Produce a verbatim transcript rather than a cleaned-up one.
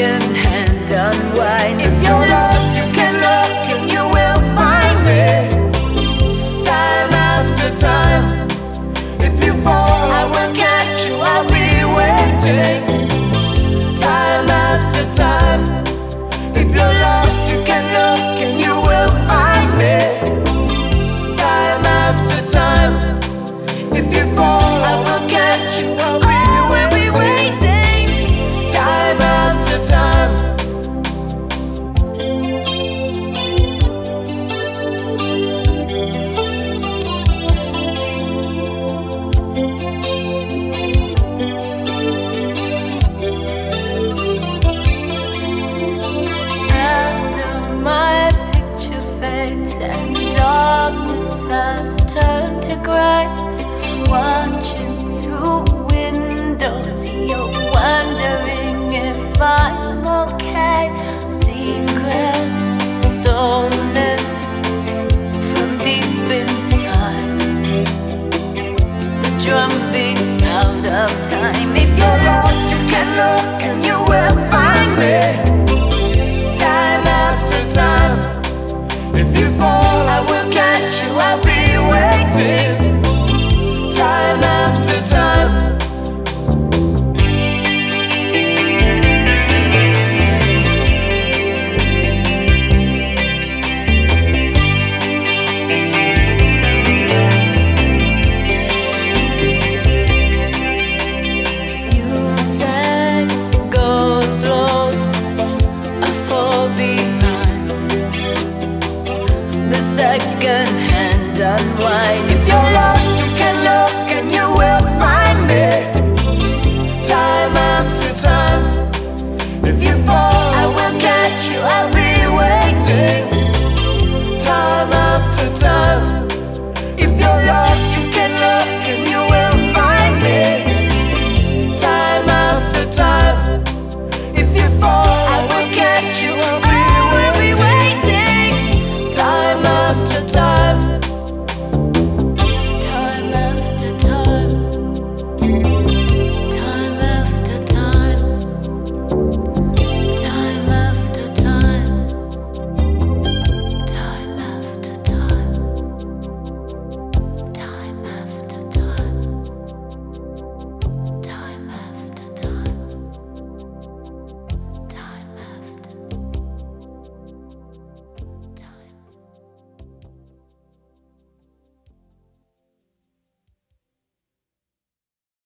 second hand unwind. If you're lost, you can look and you will find me. Time after time. If you fall, I will catch you, I'll be waiting. Time after time. If you're lost, you can look and you will find me. Time after time. If you fall, I will catch you, I'll be waiting. Time after time. And darkness has turned to grey. Watching through windows, you're wondering if I'm okay. Secrets stolen from deep inside. The drum beats out of time. If you're lost, you can look and you will find me. Time after time. If you fall, I will catch you, I'll be waiting.